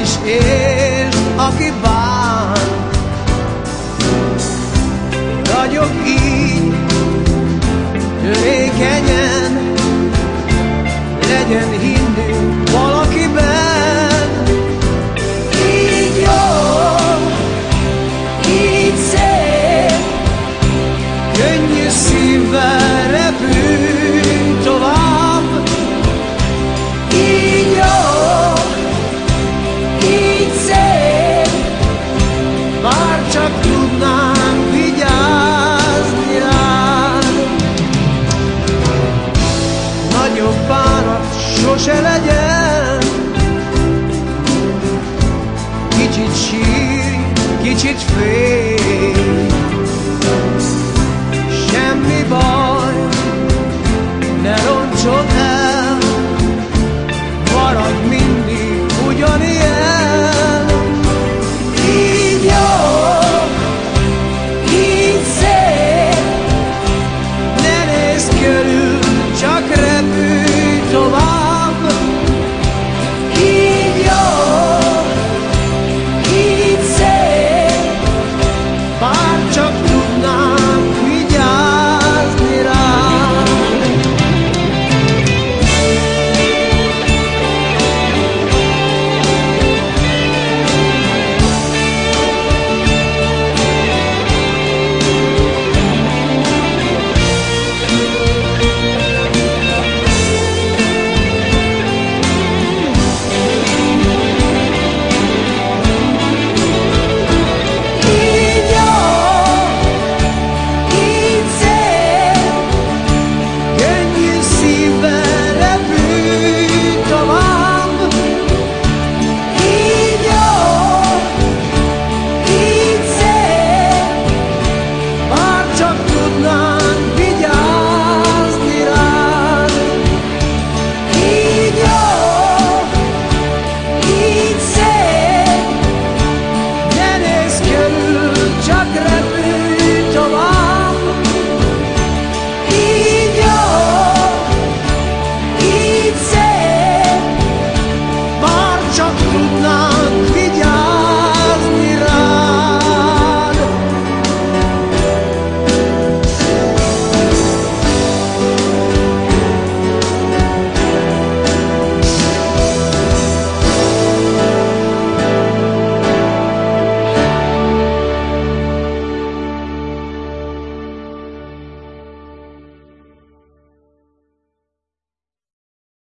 is értsd, aki bán. Ragyog így, törékenyen, legyen hinnünk valakiben. Így jó, így szép, könnyű szívvel repülünk tovább. Így jó, így szép, már csak tudnánk vigyázni rád. Nagyobb bánat sose legyen, kicsit sírj, kicsit félj.